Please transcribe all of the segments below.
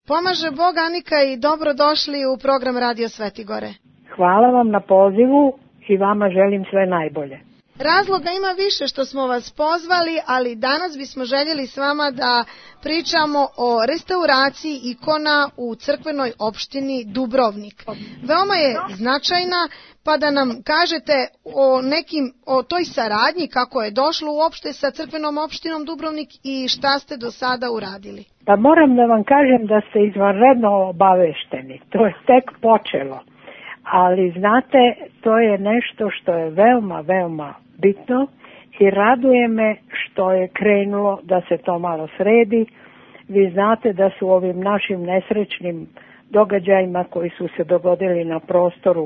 Pomaže Bog, Anika, i dobrodošli u program Radio Svetigore. Hvala vam na pozivu i vama želim sve najbolje. Razloga ima više što smo vas pozvali, ali danas bismo željeli s vama da pričamo o restauraciji ikona u crkvenoj opštini Dubrovnik. Veoma je značajna, pa da nam kažete o toj saradnji, kako je došlo uopšte sa crkvenom opštinom Dubrovnik i šta ste do sada uradili. Pa moram da vam kažem da ste izvanredno obavešteni. To je tek počelo. Ali znate, to je nešto što je veoma, veoma bitno i raduje me što je krenulo da se to malo sredi. Vi znate da su ovim našim nesrećnim događajima koji su se dogodili na prostoru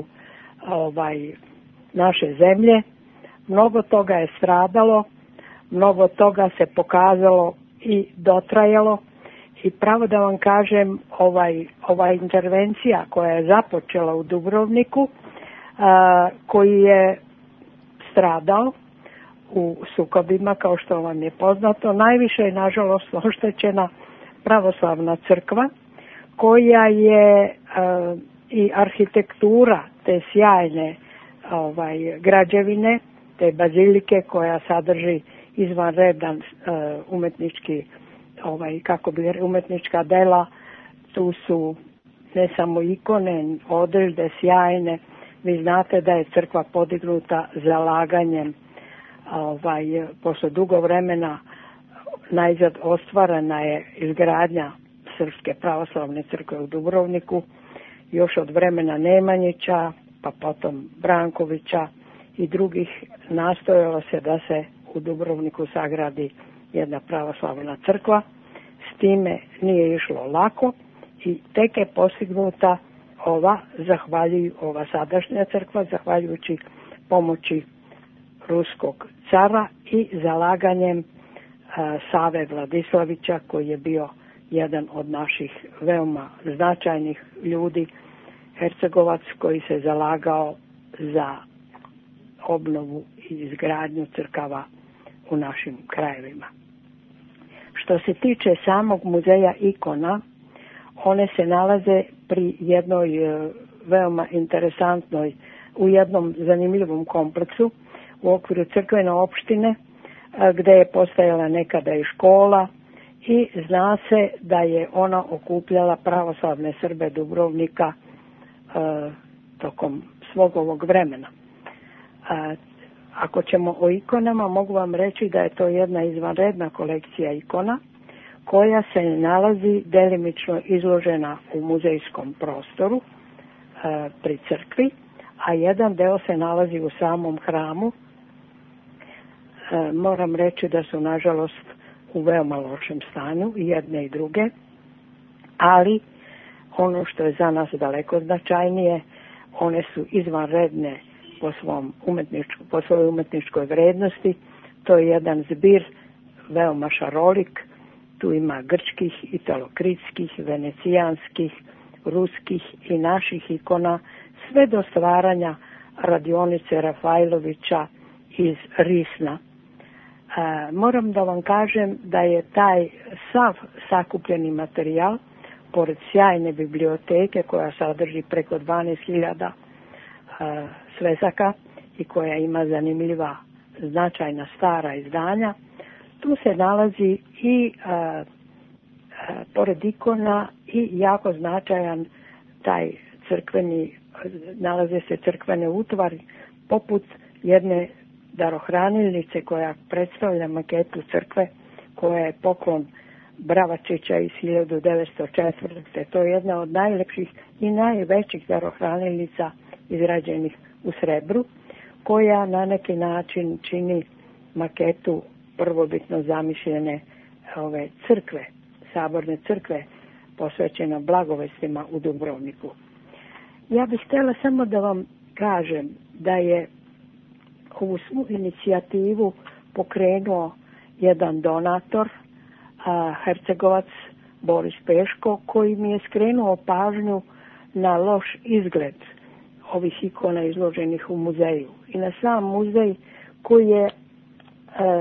naše zemlje, mnogo toga je stradalo, mnogo toga se pokazalo i dotrajalo. I pravo da vam kažem, ova intervencija koja je započela u Dubrovniku, koji je stradao u sukobima, kao što vam je poznato, najviše je nažalost oštećena pravoslavna crkva, koja je i arhitektura te sjajne građevine, te bazilike koja sadrži izvanredan umetnička dela. Tu su ne samo ikone, odrežde sjajne. Vi znate da je crkva podignuta zalaganjem, posle dugo vremena najzad ostvarena je izgradnja Srpske pravoslavne crkve u Dubrovniku, još od vremena Nemanjića, pa potom Brankovića i drugih. Nastojalo se da se u Dubrovniku sagradi jedna pravoslavna crkva. S time nije išlo lako i tek je postignuta ova sadašnja crkva, zahvaljujući pomoći ruskog cara i zalaganjem Save Vladislavića, koji je bio jedan od naših veoma značajnih ljudi, Hercegovac, koji se zalagao za obnovu i izgradnju crkava u našim krajevima. Što se tiče samog muzeja ikona, one se nalaze pri jednoj veoma interesantnoj, u jednom zanimljivom kompleksu u okviru crkvene opštine, gde je postojala nekada i škola i zna se da je ona okupljala pravoslavne Srbe Dubrovnika tokom svog ovog vremena. Ako ćemo o ikonama, mogu vam reći da je to jedna izvanredna kolekcija ikona koja se nalazi delimično izložena u muzejskom prostoru pri crkvi, a jedan deo se nalazi u samom hramu. Moram reći da su nažalost u veoma lošem stanju i jedne i druge, ali ono što je za nas daleko značajnije, one su izvanredne po svojoj umetničkoj vrednosti. To je jedan zbir veoma šarolik. Tu ima grčkih, italokritskih, venecijanskih, ruskih i naših ikona, sve do stvaranja radionice Rafajlovića iz Risna. Moram da vam kažem da je taj sav sakupljeni materijal, pored sjajne biblioteke koja sadrži preko 12.000 svezaka i koja ima zanimljiva, značajna stara izdanja, tu se nalazi i pored ikona i jako značajan taj nalaze se crkvene utvari, poput jedne darohranilnice koja predstavlja maketu crkve, koja je poklon Bravačića iz 1904. To je jedna od najlepših i najvećih darohranilnica izrađenih u srebru, koja na neki način čini maketu prvobitno zamišljene ove crkve, saborne crkve, posvećena blagovestima u Dubrovniku. Ja bih htjela samo da vam kažem da je ovu svu inicijativu pokrenuo jedan donator, Hercegovac Boris Peško, koji mi je skrenuo pažnju na loš izgled ovih ikona izloženih u muzeju i na sam muzej koji je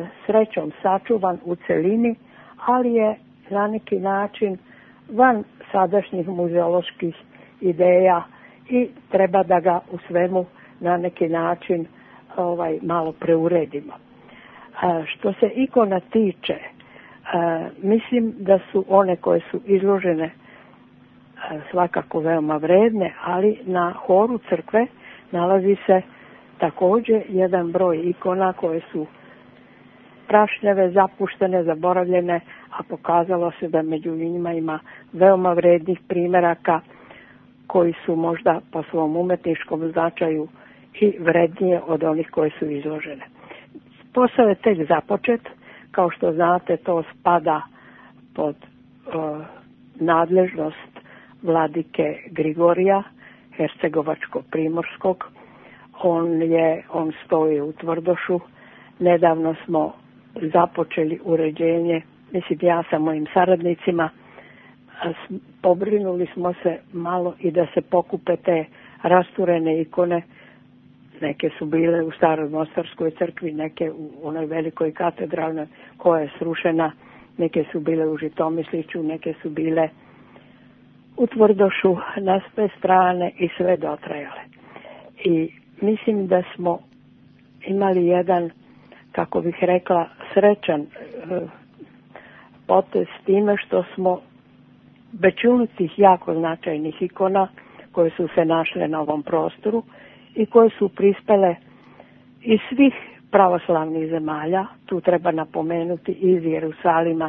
srećom sačuvan u celini, ali je na neki način van sadašnjih muzeoloških ideja i treba da ga u svemu na neki način malo preuredimo. Što se ikona tiče, mislim da su one koje su izložene svakako veoma vredne, ali na horu crkve nalazi se također jedan broj ikona koje su prašnjave, zapuštene, zaboravljene, a pokazalo se da među njima ima veoma vrednih primjeraka koji su možda po svom umetničkom značaju i vrednije od onih koje su izložene. Posao je tek započet, kao što znate to spada pod nadležnost vladike Grigorija, Hercegovačko-Primorskog. On stoji u Tvrdošu. Nedavno smo započeli uređenje, mislim ja sa mojim saradnicima, pobrinuli smo se malo i da se pokupe te rasturene ikone. Neke su bile u Staroj Mostarskoj crkvi, neke u onoj velikoj katedralnoj koja je srušena, neke su bile u Žitomisliću, neke su bile u Tvrdošu na sve strane i sve dotrajale. I mislim da smo imali jedan, kako bih rekla, srećan potez s time što smo većinu tih jako značajnih ikona koje su se našle na ovom prostoru i koje su prispele iz svih pravoslavnih zemalja, tu treba napomenuti iz Jerusalima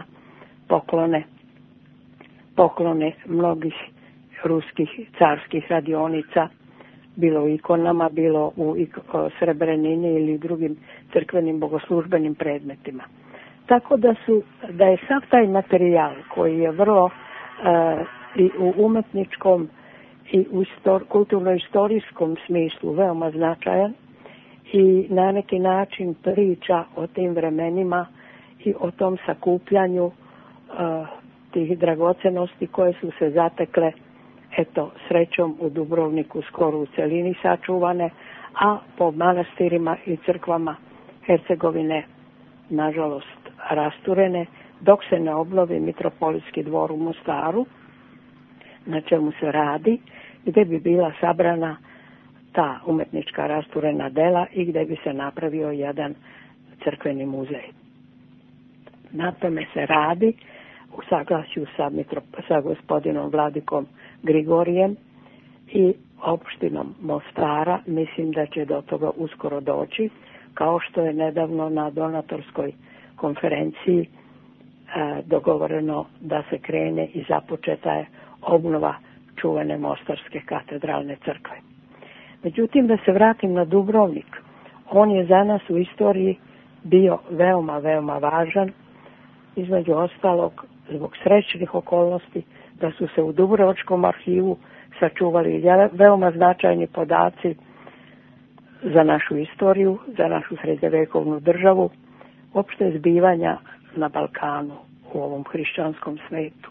poklone mnogih ruskih carskih radionica, bilo u ikonama, bilo u srebrenini ili drugim crkvenim bogoslužbenim predmetima. Tako da je sav taj materijal koji je vrlo i u umetničkom i u kulturno-istorijskom smislu veoma značajan i na neki način priča o tim vremenima i o tom sakupljanju tih dragocenosti koje su se zatekle, eto, srećom u Dubrovniku skoro u celini sačuvane, a po manastirima i crkvama Hercegovine nažalost rasturene, dok se ne obnovi Mitropolitski dvor u Mostaru, na čemu se radi, gdje bi bila sabrana ta umetnička rasturena dela i gdje bi se napravio jedan crkveni muzej. Na tome se radi u saglasju sa gospodinom vladikom Grigorijem i opštinom Mostara. Mislim da će do toga uskoro doći, kao što je nedavno na donatorskoj konferenciji dogovoreno da se krene i započeta je obnova čuvene Mostarske katedralne crkve. Međutim, da se vratim na Dubrovnik, on je za nas u istoriji bio veoma, veoma važan, između ostalog zbog srećnih okolnosti da su se u Dubrovačkom arhivu sačuvali veoma značajni podaci za našu istoriju, za našu srednjevekovnu državu, opšte zbivanja na Balkanu u ovom hrišćanskom svetu.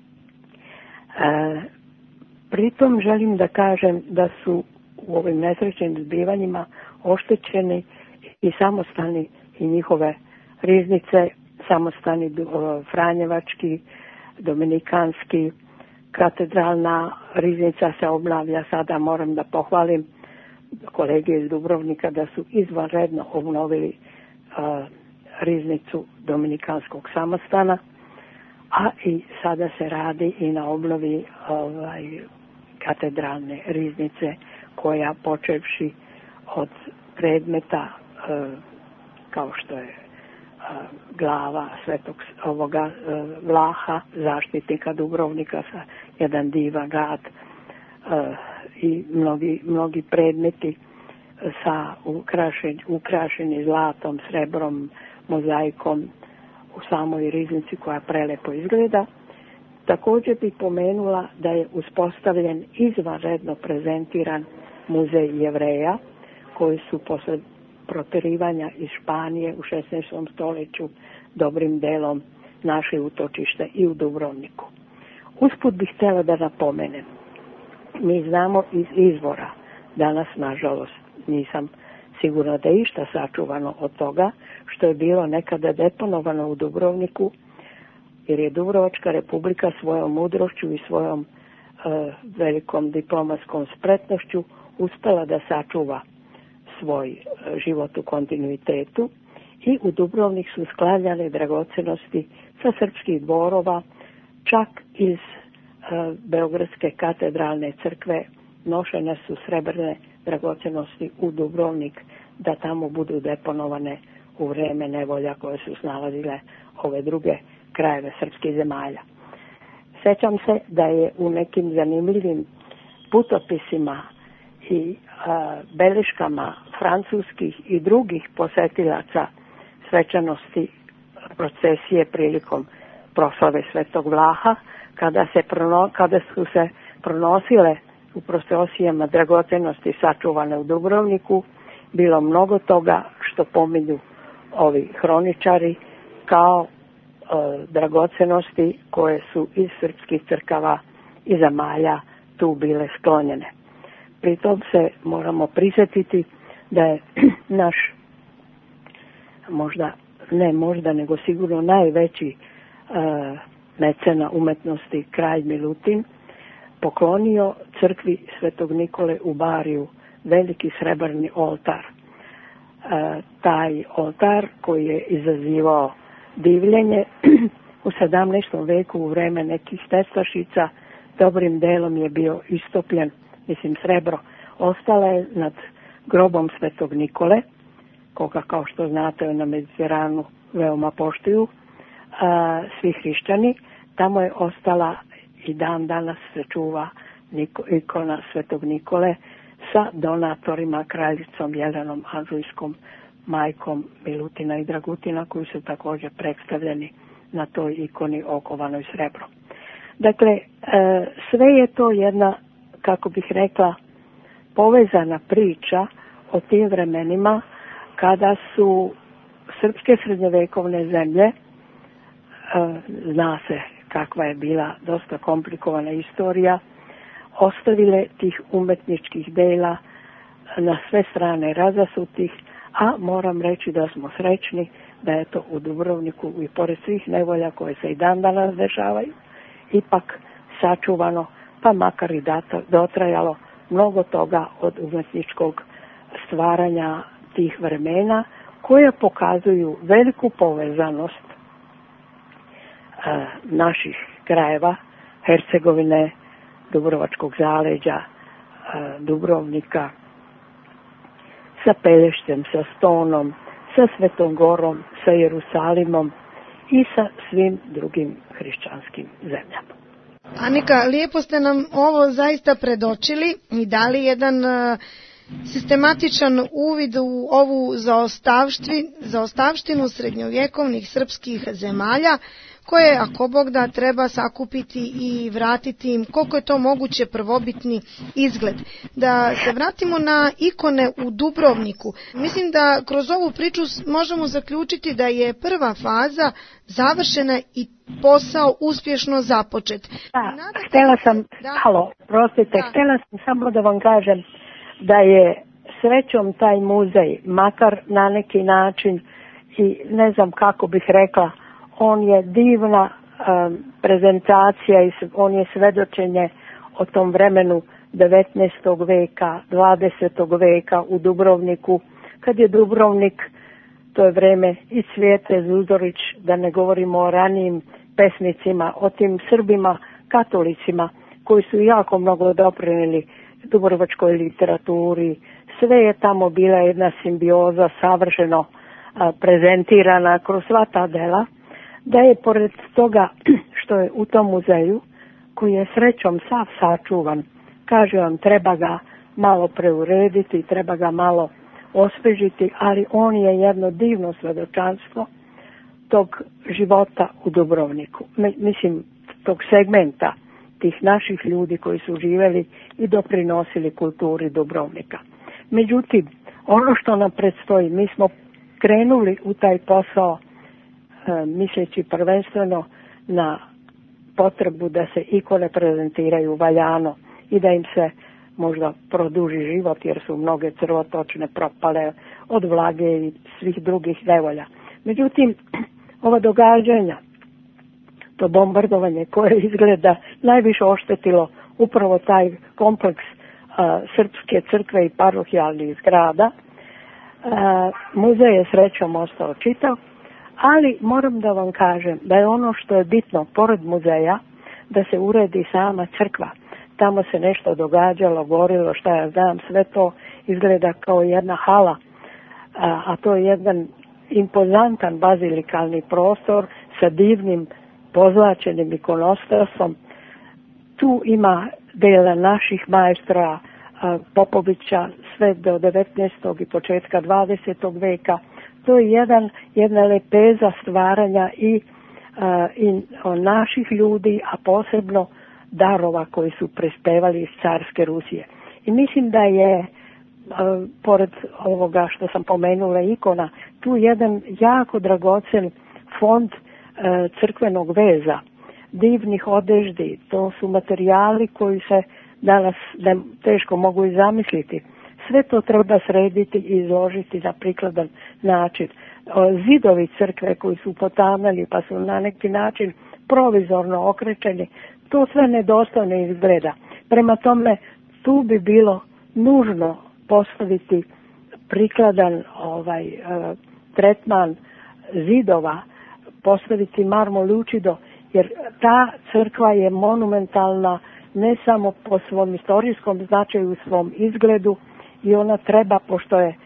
Pritom želim da kažem da su u ovim nesrećnim zbivanjima oštećeni i samostani i njihove riznice, samostani Franjevački, Dominikanski, katedralna riznica se obnavlja. Sada moram da pohvalim kolege iz Dubrovnika da su izvanredno obnovili riznicu Dominikanskog samostana, a i sada se radi i na obnovi katedralne riznice koja počevši od predmeta kao što je glava svetog Vlaha, zaštitnika Dubrovnika, sa jedan divan grad i mnogi predmeti sa ukrašeni zlatom, srebrom, mozaikom u samoj riznici koja prelepo izgleda. Također bih pomenula da je uspostavljen izvanredno prezentiran muzej Jevreja koji su posle proterivanja iz Španije u 16. stoljeću dobrim delom našli utočište i u Dubrovniku. Usput bih htjela da napomenem, mi znamo iz izvora, danas nažalost nisam sigurna da je išta sačuvano od toga što je bilo nekada deponovano u Dubrovniku jer je Dubrovačka republika svojom mudrošću i svojom velikom diplomatskom spretnošću uspela da sačuva svoj život u kontinuitetu i u Dubrovnik su sklanjane dragocenosti sa srpskih dvorova, čak iz Beogradske katedralne crkve nošene su srebrne dragocenosti u Dubrovnik da tamo budu deponovane u vreme nevolja koje su snalazile ove druge krajeve srpskih zemalja. Sećam se da je u nekim zanimljivim putopisima i beleškama francuskih i drugih posetilaca svečanosti procesije prilikom proslave Svetog Vlaha, kada su se pronosile u procesijama dragocenosti sačuvane u Dubrovniku, bilo mnogo toga što pominju ovi hroničari kao dragocenosti koje su iz srpskih crkava i zemalja tu bile sklonjene. Pritom se moramo prisjetiti da je naš nego sigurno najveći mecena umetnosti kralj Milutin poklonio crkvi Svetog Nikole u Bariju veliki srebrni oltar. Taj oltar koji je izazivao divljenje u 17. veku u vreme nekih nestašica dobrim delom je bio istopljen, srebro. Ostala je nad grobom Svetog Nikole, koga kao što znate na Mediteranu veoma poštuju svi hrišćani. Tamo je ostala i dan danas se čuva ikona Svetog Nikole sa donatorima, kraljicom Jelenom Anžujskom, majkom Milutina i Dragutina, koji su također predstavljeni na toj ikoni okovanoj srebrom. Dakle, sve je to jedna, kako bih rekla, povezana priča o tim vremenima kada su srpske srednjovekovne zemlje, zna se kakva je bila dosta komplikovana istorija, ostavile tih umetničkih dela na sve strane razasutih, a moram reći da smo srećni da je to u Dubrovniku i pored svih nevolja koje se i dan danas dešavaju, ipak sačuvano, pa makar i dotrajalo mnogo toga od umetničkog stvaranja tih vremena, koje pokazuju veliku povezanost naših krajeva, Hercegovine, Dubrovačkog zaleđa, Dubrovnika, sa Pelješcem, sa Stonom, sa Svetom Gorom, sa Jerusalimom i sa svim drugim hrišćanskim zemljama. Anika, lijepo ste nam ovo zaista predočili i dali jedan sistematičan uvid u ovu zaostavštinu srednjovjekovnih srpskih zemalja, koje, ako Bog da, treba sakupiti i vratiti im koliko je to moguće prvobitni izgled. Da se vratimo na ikone u Dubrovniku. Mislim da kroz ovu priču možemo zaključiti da je prva faza završena i posao uspješno započet. Htjela sam samo da vam kažem da je srećom taj muzej, makar na neki način, i ne znam kako bih rekla, on je divna prezentacija i on je svedočenje o tom vremenu 19. veka, 20. veka u Dubrovniku, kad je Dubrovnik, to je vreme i Cvijete Zuzorić, da ne govorimo o ranijim pesnicima, o tim Srbima, katolicima, koji su jako mnogo doprinijeli dubrovačkoj literaturi. Sve je tamo bila jedna simbioza savršeno prezentirana kroz sva ta dela, da je pored toga što je u tom muzeju, koji je srećom sav sačuvan, kaže vam, treba ga malo preurediti, treba ga malo osvežiti, ali on je jedno divno svedočanstvo tog života u Dubrovniku. Mislim, tog segmenta tih naših ljudi koji su živjeli i doprinosili kulturi Dubrovnika. Međutim, ono što nam predstoji, mi smo krenuli u taj posao misleći prvenstveno na potrebu da se ikone prezentiraju valjano i da im se možda produži život, jer su mnoge crvotočne propale od vlage i svih drugih nevolja. Međutim, ova događanja to bombardovanje koje izgleda najviše oštetilo upravo taj kompleks srpske crkve i parohijalnih zgrada. Muzej je srećom ostao čitav, ali moram da vam kažem da je ono što je bitno pored muzeja da se uredi sama crkva. Tamo se nešto događalo, gorilo, šta ja znam, sve to izgleda kao jedna hala, a to je jedan impozantan bazilikalni prostor sa divnim pozlačenim ikonostasom. Tu ima dela naših majstora Popovića sve do 19. i početka 20. veka. To je jedna lepeza stvaranja i naših ljudi, a posebno darova koji su prispevali iz carske Rusije. I mislim da je, pored ovoga što sam pomenula ikona, tu jedan jako dragocen fond crkvenog veza, divnih odeždi. To su materijali koji se danas teško mogu i zamisliti. Sve to treba srediti i izložiti na prikladan način. Zidovi crkve koji su potamnali pa su na neki način provizorno okrečeni, to sve nedostojno izgleda. Prema tome, tu bi bilo nužno postaviti prikladan tretman zidova, postaviti marmo lučido, jer ta crkva je monumentalna ne samo po svom istorijskom značaju, u svom izgledu, i ona treba, pošto je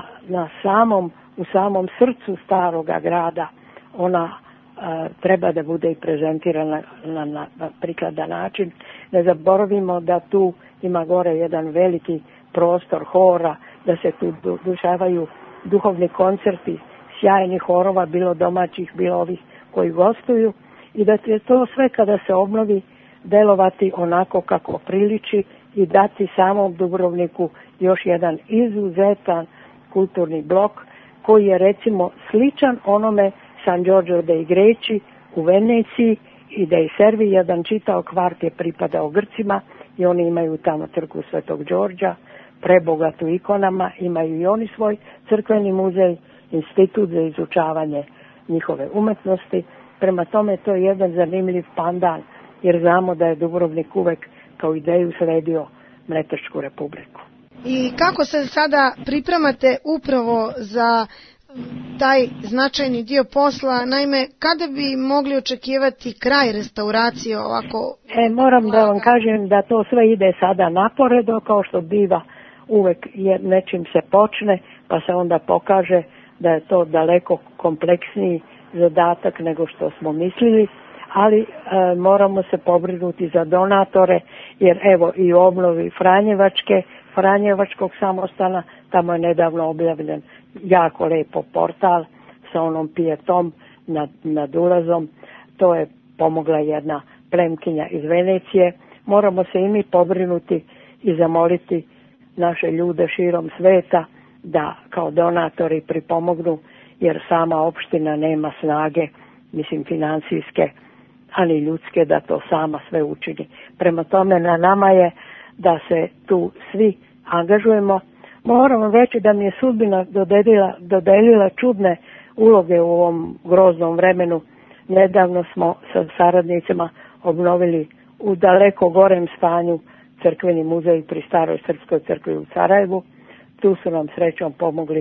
u samom srcu staroga grada, ona treba da bude i prezentirana na prikladan način. Ne zaboravimo da tu ima gore jedan veliki prostor hora, da se tu dešavaju duhovni koncerti sjajnih horova, bilo domaćih, bilo ovih koji gostuju, i da će to sve kada se obnovi delovati onako kako priliči i dati samom Dubrovniku još jedan izuzetan kulturni blok koji je recimo sličan onome San Giorgio dei Greci u Veneciji i dei Servi. Jedan čitao kvart je pripadao Grcima i oni imaju tamo crkvu Svetog Đorđa, prebogatu ikonama, imaju i oni svoj crkveni muzej, institut za izučavanje njihove umetnosti. Prema tome, to je jedan zanimljiv pandan, jer znamo da je Dubrovnik uvek kao ideju sredio Mletačku republiku. I kako se sada pripremate upravo za taj značajni dio posla? Naime, kada bi mogli očekivati kraj restauracije ovako? Moram da vam kažem da to sve ide sada naporedo, kao što biva uvek, jer nečim se počne, pa se onda pokaže da je to daleko kompleksniji zadatak nego što smo mislili, ali moramo se pobrinuti za donatore, jer evo i u obnovi Franjevačkog samostana, tamo je nedavno objavljen jako lepo portal sa onom pijetom nad ulazom. To je pomogla jedna plemkinja iz Venecije. Moramo se i mi pobrinuti i zamoliti naše ljude širom sveta da kao donatori pripomognu, jer sama opština nema snage, mislim financijske, ali ljudske, da to sama sve učini. Prema tome, na nama je da se tu svi angažujemo. Moram vam reći da mi je sudbina dodelila čudne uloge u ovom groznom vremenu. Nedavno smo sa saradnicima obnovili u daleko gorem stanju crkveni muzej pri Staroj Srpskoj crkvi u Sarajevu. Tu su nam srećom pomogli,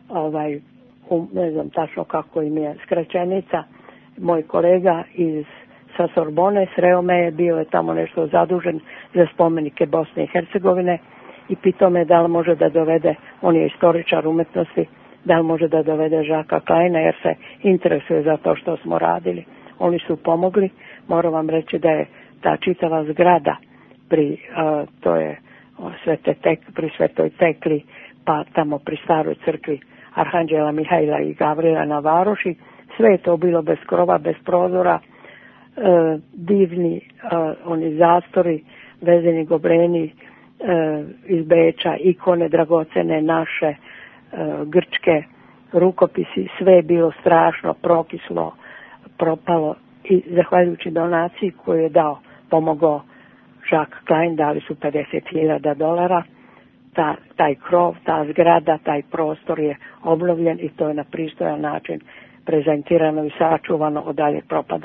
ne znam tačno kako im je skraćenica, moj kolega sa Sorbone, sreo me je, bio je tamo nešto zadužen za spomenike Bosne i Hercegovine i pitao me da li može da dovede, on je istoričar umetnosti, da li može da dovede Žaka Kleina, jer se interesuje za to što smo radili. Oni su pomogli. Moram vam reći da je ta čitava zgrada to je pri Svetoj Tekli, pa tamo pri Staroj crkvi Arhanđela Mihajla i Gavrila na Varoši, sve je to bilo bez krova, bez prozora, divni oni zastori, vezeni gobreni iz Beča, ikone dragocene naše, grčke, rukopisi, sve je bilo strašno, prokislo, propalo, i zahvaljujući donaciji koju je pomogao Jacques Klein, dali su $50,000, taj krov, ta zgrada, taj prostor je obnovljen i to je na pristojan način prezentirano i sačuvano od daljeg propadanja.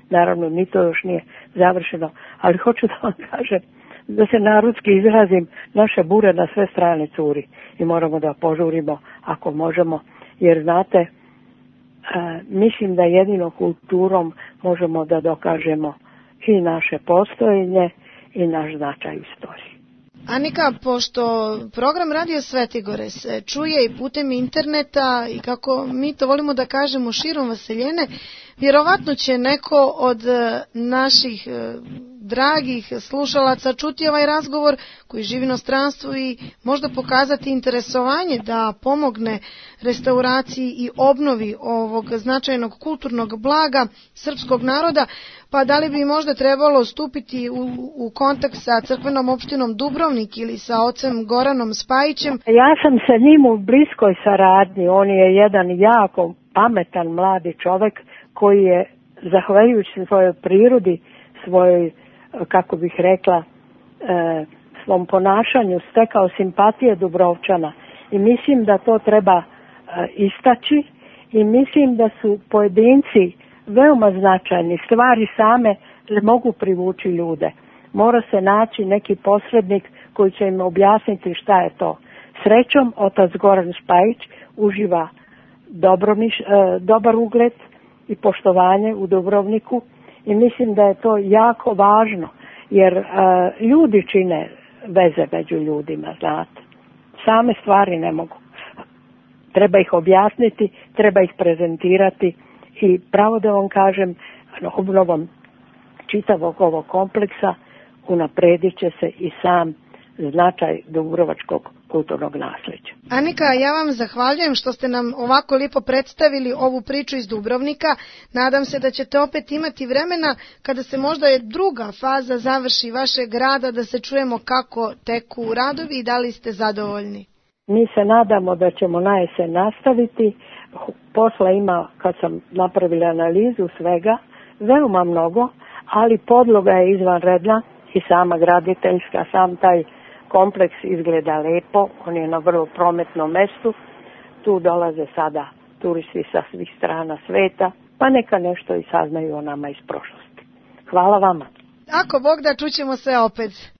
naravno ni to još nije završeno, ali hoću da vam kažem, da se narodski izrazim, naše bure na sve strane curi i moramo da požurimo ako možemo, jer znate, mislim da jedino kulturom možemo da dokažemo i naše postojenje i naš značaj u istoriji. Anika, pošto program Radio Svetigore se čuje i putem interneta i kako mi to volimo da kažemo širom Vaseljene, vjerovatno će neko od naših dragih slušalaca čuti ovaj razgovor koji živi u inostranstvu i možda pokazati interesovanje da pomogne restauraciji i obnovi ovog značajnog kulturnog blaga srpskog naroda, pa da li bi možda trebalo stupiti u kontakt sa crkvenom opštinom Dubrovnik ili sa ocem Goranom Spajićem? Ja sam sa njim u bliskoj saradnji, on je jedan jako pametan mladi čovjek koji je, zahvaljujući svojoj prirodi, svojoj, kako bih rekla, svom ponašanju stekao simpatije Dubrovčana i mislim da to treba istaći i mislim da su pojedinci veoma značajni, stvari same mogu privući ljude. Mora se naći neki posrednik koji će im objasniti šta je to. Srećom, otac Goran Spajić uživa dobar ugled i poštovanje u Dubrovniku i mislim da je to jako važno, jer ljudi čine veze među ljudima, znate. Same stvari ne mogu. Treba ih objasniti, treba ih prezentirati i pravo da vam kažem, obnovom čitavog ovog kompleksa unapredit će se i sam značaj dubrovačkog kulturnog nasljeđa. Anika, ja vam zahvaljujem što ste nam ovako lijepo predstavili ovu priču iz Dubrovnika. Nadam se da ćete opet imati vremena kada se možda druga faza završi vašeg rada da se čujemo kako teku radovi i da li ste zadovoljni. Mi se nadamo da ćemo na jesen nastaviti. Posla ima, kad sam napravila analizu svega, veoma mnogo, ali podloga je izvanredna i sama graditeljska, sam taj kompleks izgleda lepo, on je na vrlo prometnom mestu, tu dolaze sada turisti sa svih strana sveta, pa neka nešto i saznaju o nama iz prošlosti. Hvala vama. Ako Bog da, čućemo se opet.